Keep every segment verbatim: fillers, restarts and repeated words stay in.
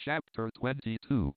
Chapter twenty-two.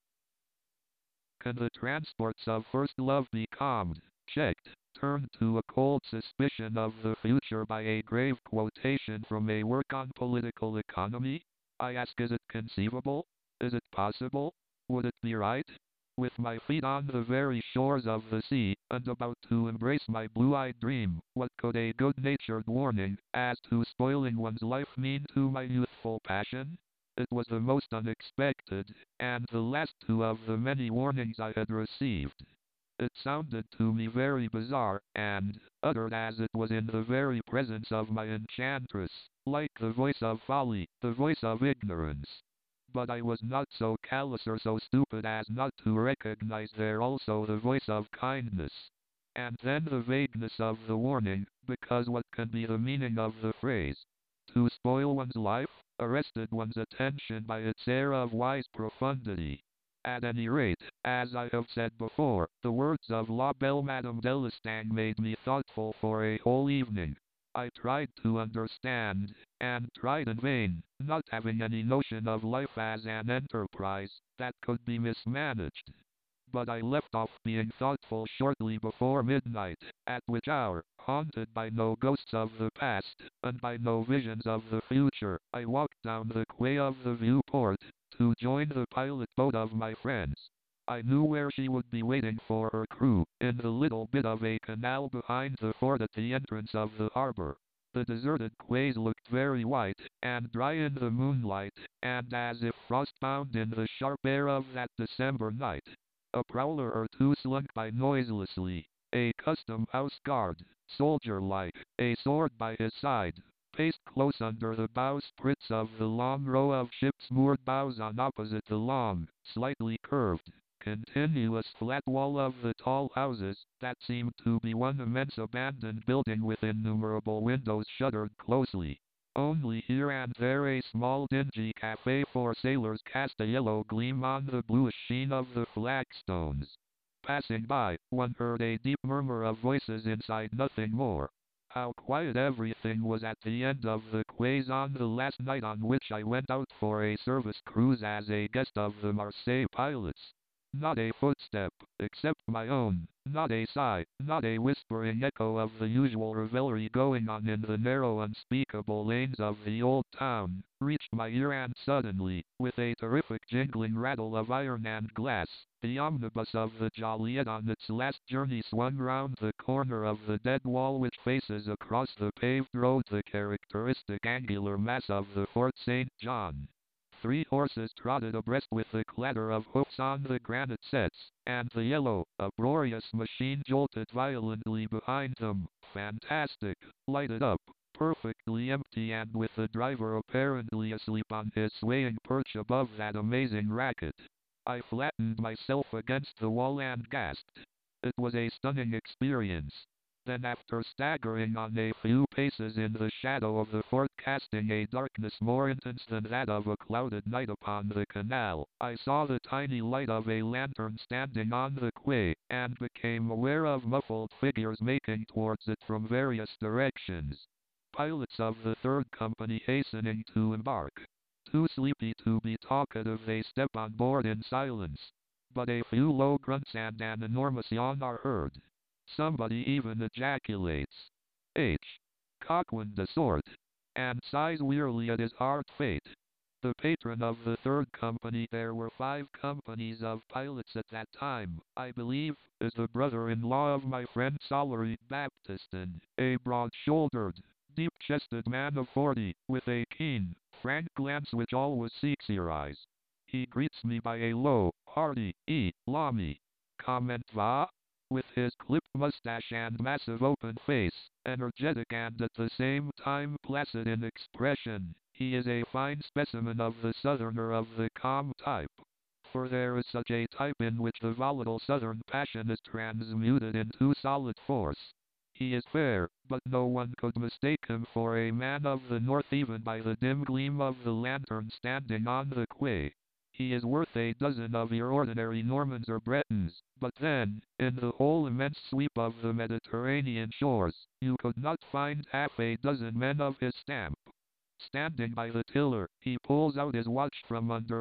Can the transports of first love be calmed, checked, turned to a cold suspicion of the future by a grave quotation from a work on political economy? I ask, is it conceivable? Is it possible? Would it be right? With my feet on the very shores of the sea, and about to embrace my blue-eyed dream, what could a good-natured warning, as to spoiling one's life, mean to my youthful passion? It was the most unexpected, and the last two of the many warnings I had received. It sounded to me very bizarre, and, uttered as it was in the very presence of my enchantress, like the voice of folly, the voice of ignorance. But I was not so callous or so stupid as not to recognize there also the voice of kindness. And then the vagueness of the warning, because what can be the meaning of the phrase? To spoil one's life, arrested one's attention by its air of wise profundity. At any rate, as I have said before, the words of La Belle Madame Delestang made me thoughtful for a whole evening. I tried to understand, and tried in vain, not having any notion of life as an enterprise that could be mismanaged. But I left off being thoughtful shortly before midnight, at which hour, haunted by no ghosts of the past, and by no visions of the future, I walked down the quay of the viewport, to join the pilot boat of my friends. I knew where she would be waiting for her crew, in the little bit of a canal behind the fort at the entrance of the harbor. The deserted quays looked very white, and dry in the moonlight, and as if frost-bound in the sharp air of that December night. A prowler or two slunk by noiselessly, a custom-house guard, soldier-like, a sword by his side, paced close under the bowsprits of the long row of ships' moored bows on opposite the long, slightly curved, continuous flat wall of the tall houses, that seemed to be one immense abandoned building with innumerable windows shuttered closely. Only here and there a small dingy cafe for sailors cast a yellow gleam on the bluish sheen of the flagstones. Passing by, one heard a deep murmur of voices inside, nothing more. How quiet everything was at the end of the quays on the last night on which I went out for a service cruise as a guest of the Marseille pilots. Not a footstep, except my own, not a sigh, not a whispering echo of the usual revelry going on in the narrow unspeakable lanes of the old town, reached my ear, and suddenly, with a terrific jingling rattle of iron and glass, the omnibus of the Joliette on its last journey swung round the corner of the dead wall which faces across the paved road the characteristic angular mass of the Fort Saint John. Three horses trotted abreast with the clatter of hoofs on the granite sets, and the yellow, uproarious machine jolted violently behind them, fantastic, lighted up, perfectly empty, and with the driver apparently asleep on his swaying perch above that amazing racket. I flattened myself against the wall and gasped. It was a stunning experience. Then, after staggering on a few paces in the shadow of the fort, casting a darkness more intense than that of a clouded night upon the canal, I saw the tiny light of a lantern standing on the quay, and became aware of muffled figures making towards it from various directions. Pilots of the third company hastening to embark. Too sleepy to be talkative, they step on board in silence. But a few low grunts and an enormous yawn are heard. Somebody even ejaculates, H. Coquin de sort, and sighs wearily at his hard fate. The patron of the third company, there were five companies of pilots at that time, I believe, is the brother-in-law of my friend Sollery Baptiston, a broad-shouldered, deep-chested man of forty, with a keen, frank glance which always seeks your eyes. He greets me by a low, hearty, "E, l'ami. Comment va?" With his clipped mustache and massive open face, energetic and at the same time placid in expression, he is a fine specimen of the southerner of the calm type. For there is such a type in which the volatile southern passion is transmuted into solid force. He is fair, but no one could mistake him for a man of the north even by the dim gleam of the lantern standing on the quay. He is worth a dozen of your ordinary Normans or Bretons, but then, in the whole immense sweep of the Mediterranean shores, you could not find half a dozen men of his stamp. Standing by the tiller, he pulls out his watch from under a thick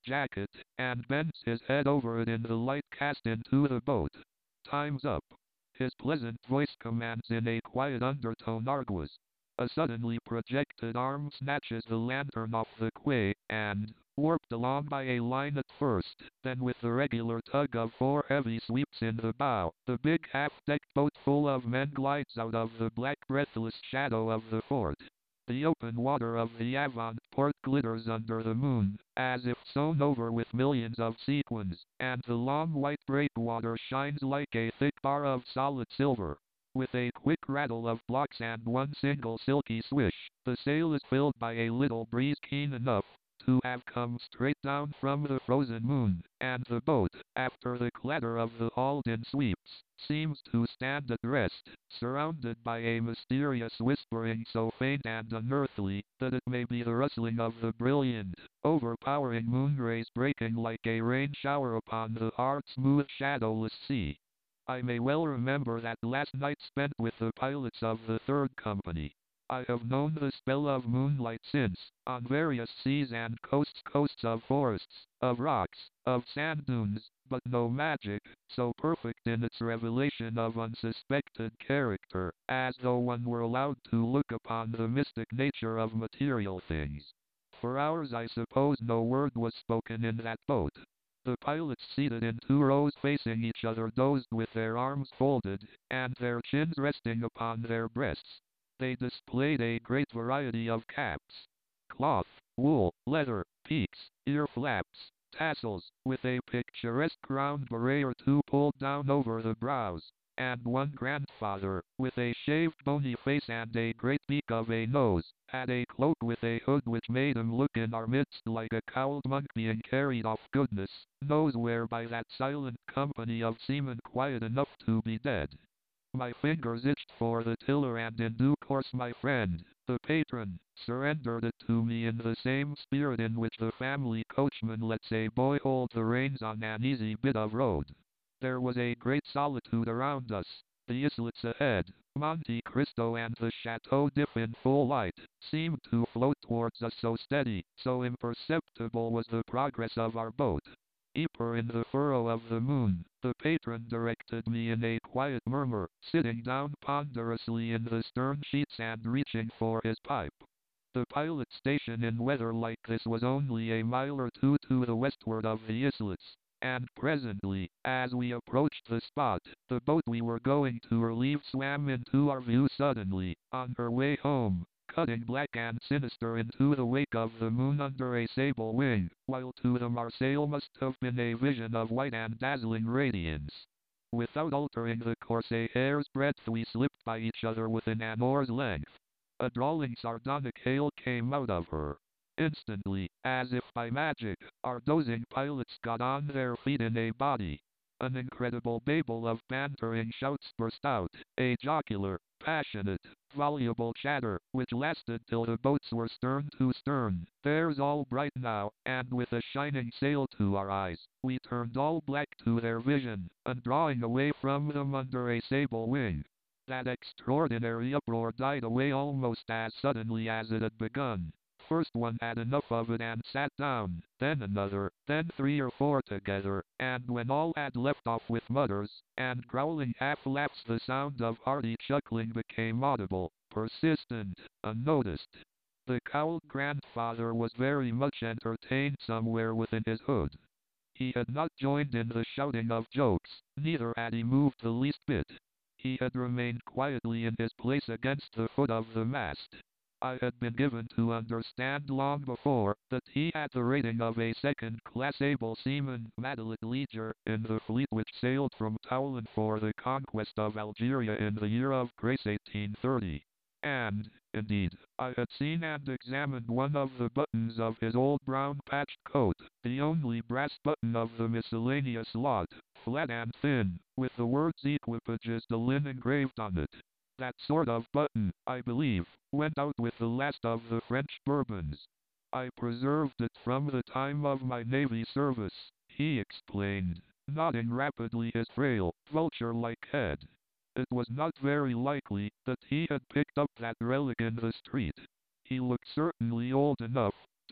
jacket, and bends his head over it in the light cast into the boat. Time's up. His pleasant voice commands in a quiet undertone Arguez. A suddenly projected arm snatches the lantern off the quay, and, warped along by a line at first, then with the regular tug of four heavy sweeps in the bow, the big half-decked boat full of men glides out of the black breathless shadow of the fort. The open water of the avant-port glitters under the moon, as if sewn over with millions of sequins, and the long white breakwater shines like a thick bar of solid silver. With a quick rattle of blocks and one single silky swish, the sail is filled by a little breeze keen enough to have come straight down from the frozen moon, and the boat, after the clatter of the hauled-in sweeps, seems to stand at rest, surrounded by a mysterious whispering so faint and unearthly that it may be the rustling of the brilliant, overpowering moonrays breaking like a rain shower upon the hard, smooth, shadowless sea. I may well remember that last night spent with the pilots of the third company. I have known the spell of moonlight since, on various seas and coasts coasts of forests, of rocks, of sand dunes, but no magic, so perfect in its revelation of unsuspected character, as though one were allowed to look upon the mystic nature of material things. For hours I suppose no word was spoken in that boat. The pilots seated in two rows facing each other dozed with their arms folded, and their chins resting upon their breasts. They displayed a great variety of caps. Cloth, wool, leather, peaks, ear flaps, tassels, with a picturesque round beret or two pulled down over the brows, and one grandfather, with a shaved bony face and a great beak of a nose, had a cloak with a hood which made him look in our midst like a cowled monk being carried off goodness knows where by that silent company of seamen quiet enough to be dead. My fingers itched for the tiller, and in due course my friend, the patron, surrendered it to me in the same spirit in which the family coachman lets a boy hold the reins on an easy bit of road. There was a great solitude around us. The islets ahead, Monte Cristo and the Chateau d'If in full light, seemed to float towards us, so steady, so imperceptible was the progress of our boat. Deeper in the furrow of the moon, the patron directed me in a quiet murmur, sitting down ponderously in the stern sheets and reaching for his pipe. The pilot's station in weather like this was only a mile or two to the westward of the islets, and presently, as we approached the spot, the boat we were going to relieve swam into our view suddenly, on her way home, cutting black and sinister into the wake of the moon under a sable wing, while to them our sail must have been a vision of white and dazzling radiance. Without altering the course a hair's breadth we slipped by each other within an oar's length. A drawling sardonic hail came out of her. Instantly, as if by magic, our dozing pilots got on their feet in a body. An incredible babel of bantering shouts burst out, a jocular, passionate, voluble chatter, which lasted till the boats were stern to stern. Theirs all bright now, and with a shining sail to our eyes, we turned all black to their vision, and drawing away from them under a sable wing. That extraordinary uproar died away almost as suddenly as it had begun. First one had enough of it and sat down, then another, then three or four together, and when all had left off with mutters and growling half-laughs the sound of hearty chuckling became audible, persistent, unnoticed. The cowled grandfather was very much entertained somewhere within his hood. He had not joined in the shouting of jokes, neither had he moved the least bit. He had remained quietly in his place against the foot of the mast. I had been given to understand long before that he had the rating of a second-class able seaman, Madelet Leger, in the fleet which sailed from Toulon for the conquest of Algeria in the year of grace eighteen thirty. And, indeed, I had seen and examined one of the buttons of his old brown patched coat, the only brass button of the miscellaneous lot, flat and thin, with the words Equipages de Lin engraved on it. That sort of button, I believe, went out with the last of the French Bourbons. I preserved it from the time of my Navy service, he explained, nodding rapidly his frail, vulture-like head. It was not very likely that he had picked up that relic in the street. He looked certainly old enough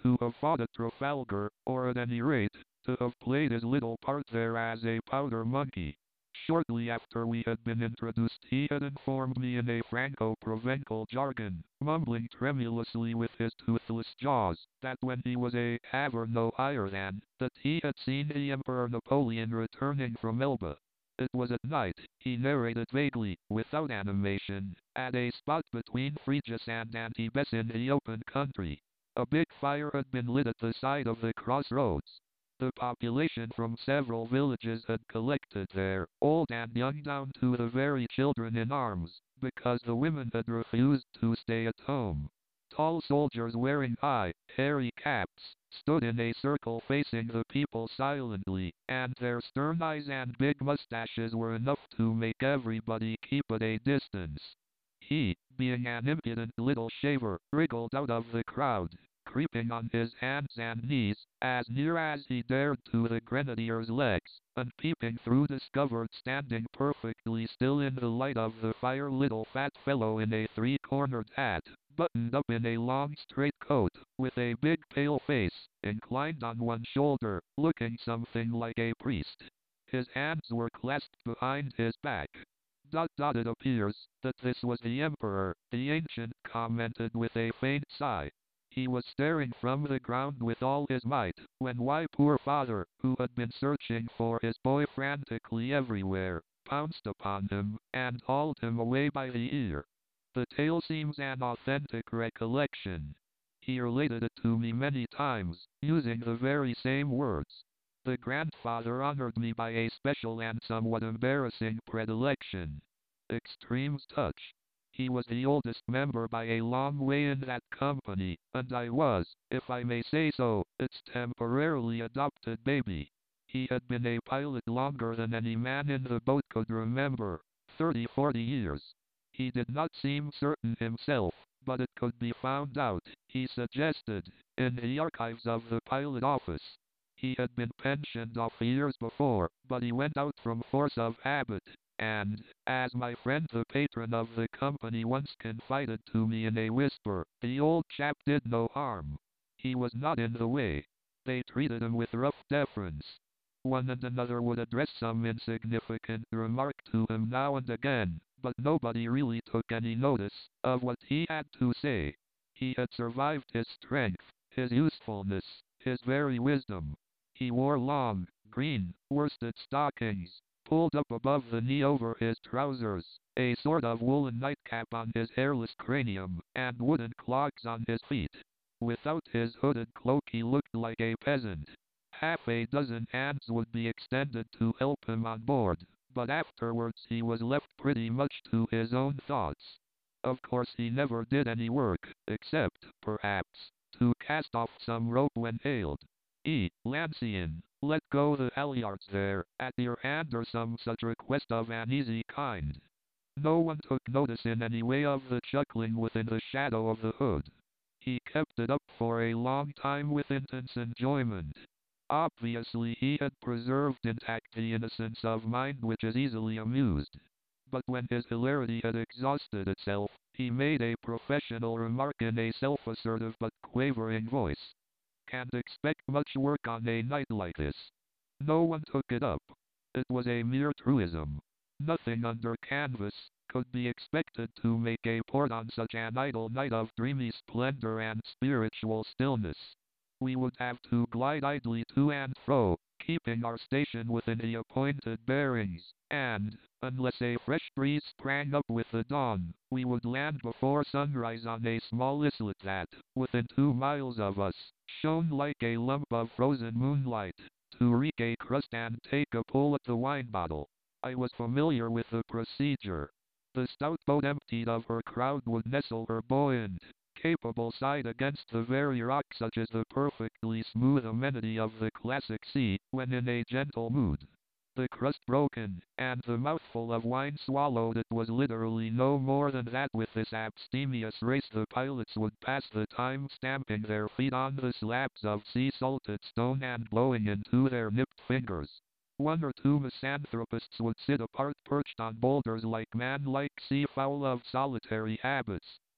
to have fought at Trafalgar, or at any rate, to have played his little part there as a powder monkey. Shortly after we had been introduced he had informed me in a Franco-Provencal jargon, mumbling tremulously with his toothless jaws, that when he was a haver no higher than, that he had seen the Emperor Napoleon returning from Elba. It was at night, he narrated vaguely, without animation, at a spot between Frejus and Antibes in the open country. A big fire had been lit at the side of the crossroads. The population from several villages had collected there, old and young down to the very children in arms, because the women had refused to stay at home. Tall soldiers wearing high, hairy caps, stood in a circle facing the people silently, and their stern eyes and big mustaches were enough to make everybody keep at a distance. He, being an impudent little shaver, wriggled out of the crowd, creeping on his hands and knees, as near as he dared to the grenadier's legs, and peeping through discovered standing perfectly still in the light of the fire little fat fellow in a three-cornered hat, buttoned up in a long straight coat, with a big pale face, inclined on one shoulder, looking something like a priest. His hands were clasped behind his back. Dot dot it appears that this was the Emperor, the ancient commented with a faint sigh. He was staring from the ground with all his might, when why poor father, who had been searching for his boy frantically everywhere, pounced upon him, and hauled him away by the ear. The tale seems an authentic recollection. He related it to me many times, using the very same words. The grandfather honored me by a special and somewhat embarrassing predilection. Extremes touch. He was the oldest member by a long way in that company, and I was, if I may say so, its temporarily adopted baby. He had been a pilot longer than any man in the boat could remember, thirty, forty years. He did not seem certain himself, but it could be found out, he suggested, in the archives of the pilot office. He had been pensioned off years before, but he went out from force of habit. And, as my friend the patron of the company once confided to me in a whisper, the old chap did no harm. He was not in the way. They treated him with rough deference. One and another would address some insignificant remark to him now and again, but nobody really took any notice of what he had to say. He had survived his strength, his usefulness, his very wisdom. He wore long, green, worsted stockings, pulled up above the knee over his trousers, a sort of woolen nightcap on his hairless cranium, and wooden clogs on his feet. Without his hooded cloak he looked like a peasant. Half a dozen hands would be extended to help him on board, but afterwards he was left pretty much to his own thoughts. Of course he never did any work, except, perhaps, to cast off some rope when hailed. E. Lancian, let go the halyards there, at your hand or some such request of an easy kind. No one took notice in any way of the chuckling within the shadow of the hood. He kept it up for a long time with intense enjoyment. Obviously he had preserved intact the innocence of mind which is easily amused. But when his hilarity had exhausted itself, he made a professional remark in a self-assertive but quavering voice. Can't expect much work on a night like this. No one took it up. It was a mere truism. Nothing under canvas could be expected to make a port on such an idle night of dreamy splendor and spiritual stillness. We would have to glide idly to and fro, keeping our station within the appointed bearings, and, unless a fresh breeze sprang up with the dawn, we would land before sunrise on a small islet that, within two miles of us, shone like a lump of frozen moonlight, to reek a crust and take a pull at the wine bottle. I was familiar with the procedure. The stout boat emptied of her crowd would nestle her buoyant, capable side against the very rock such as the perfectly smooth amenity of the classic sea, when in a gentle mood. The crust broken, and the mouthful of wine swallowed, it was literally no more than that. With this abstemious race the pilots would pass the time stamping their feet on the slabs of sea-salted stone and blowing into their nipped fingers. One or two misanthropists would sit apart perched on boulders like man-like seafowl of solitary habits,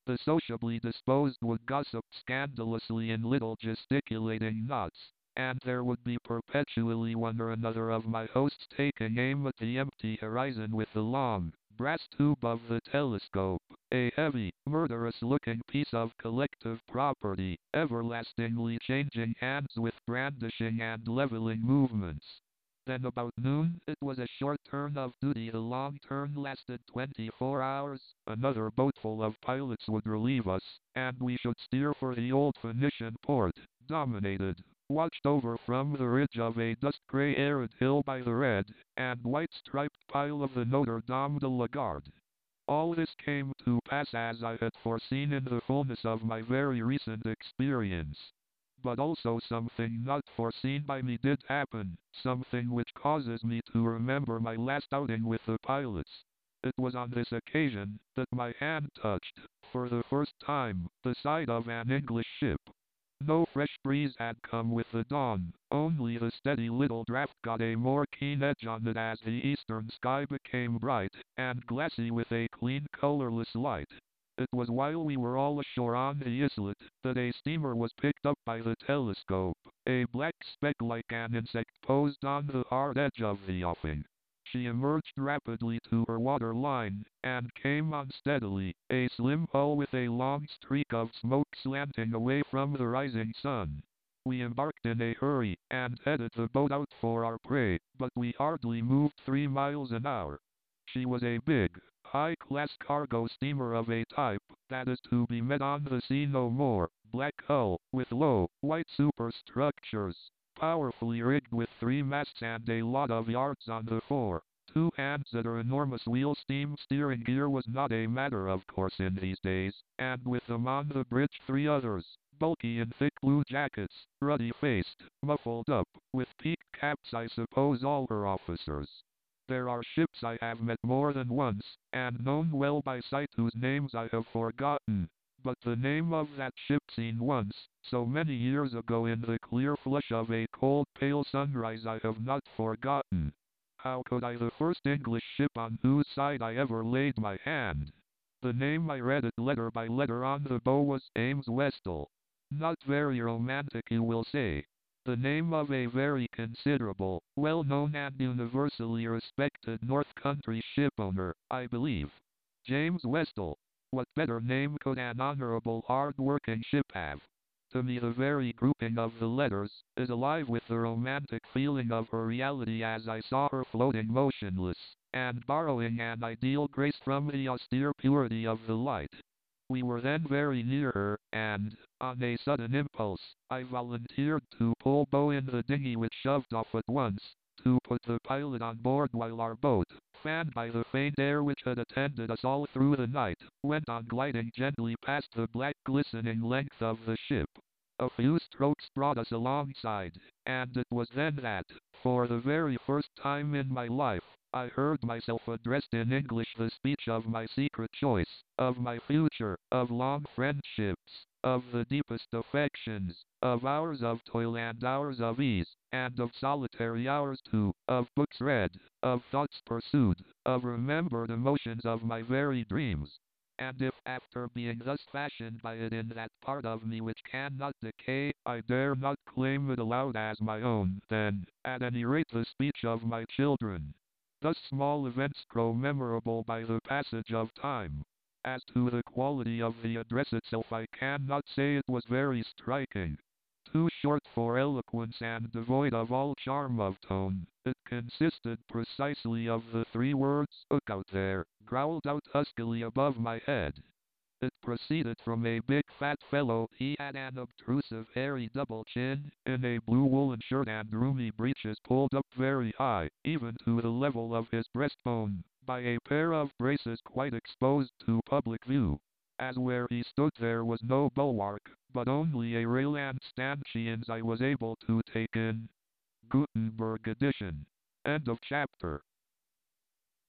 The sociably disposed would gossip scandalously in little gesticulating knots, and there would be perpetually one or another of my hosts taking aim at the empty horizon with the long, brass tube of the telescope, a heavy, murderous-looking piece of collective property, everlastingly changing hands with brandishing and leveling movements. Then about noon, it was a short turn of duty. The long turn lasted twenty-four hours. Another boatful of pilots would relieve us, and we should steer for the old Phoenician port, dominated, watched over from the ridge of a dust-gray arid hill by the red and white-striped pile of the Notre Dame de la Garde. All this came to pass as I had foreseen in the fullness of my very recent experience. But also something not foreseen by me did happen, something which causes me to remember my last outing with the pilots. It was on this occasion that my hand touched, for the first time, the side of an English ship. No fresh breeze had come with the dawn, only the steady little draft got a more keen edge on it as the eastern sky became bright and glassy with a clean colorless light. It was while we were all ashore on the islet that a steamer was picked up by the telescope. A black speck like an insect posed on the hard edge of the offing. She emerged rapidly to her water line, and came on steadily, a slim hull with a long streak of smoke slanting away from the rising sun. We embarked in a hurry, and headed the boat out for our prey, but we hardly moved three miles an hour. She was a big, high-class cargo steamer of a type that is to be met on the sea no more, black hull, with low, white superstructures, powerfully rigged with three masts and a lot of yards on the fore. Two hands at her enormous wheel steam steering gear was not a matter of course in these days, and with them on the bridge three others, bulky in thick blue jackets, ruddy-faced, muffled up, with peaked caps, I suppose all her officers. There are ships I have met more than once, and known well by sight, whose names I have forgotten. But the name of that ship seen once, so many years ago in the clear flush of a cold pale sunrise, I have not forgotten. How could I? The first English ship on whose side I ever laid my hand. The name I read it letter by letter on the bow was Ames Westall. Not very romantic, you will say. The name of a very considerable, well-known and universally respected North Country shipowner, I believe. James Westall. What better name could an honorable, hard-working ship have? To me the very grouping of the letters is alive with the romantic feeling of her reality as I saw her floating motionless, and borrowing an ideal grace from the austere purity of the light. We were then very near her, and, on a sudden impulse, I volunteered to pull bow in the dinghy, which shoved off at once, to put the pilot on board while our boat, fanned by the faint air which had attended us all through the night, went on gliding gently past the black glistening length of the ship. A few strokes brought us alongside, and it was then that, for the very first time in my life, I heard myself addressed in English, the speech of my secret choice, of my future, of long friendships, of the deepest affections, of hours of toil and hours of ease, and of solitary hours too, of books read, of thoughts pursued, of remembered emotions, of my very dreams. And if, after being thus fashioned by it in that part of me which cannot decay, I dare not claim it aloud as my own, then, at any rate, the speech of my children. Thus small events grow memorable by the passage of time. As to the quality of the address itself, I cannot say it was very striking. Too short for eloquence and devoid of all charm of tone, it consisted precisely of the three words, "Look out there," growled out huskily above my head. It proceeded from a big fat fellow. He had an obtrusive hairy double chin, in a blue woolen shirt and roomy breeches pulled up very high, even to the level of his breastbone, by a pair of braces quite exposed to public view. As where he stood there was no bulwark, but only a rail and stanchions I was able to take in. Gutenberg edition. End of chapter.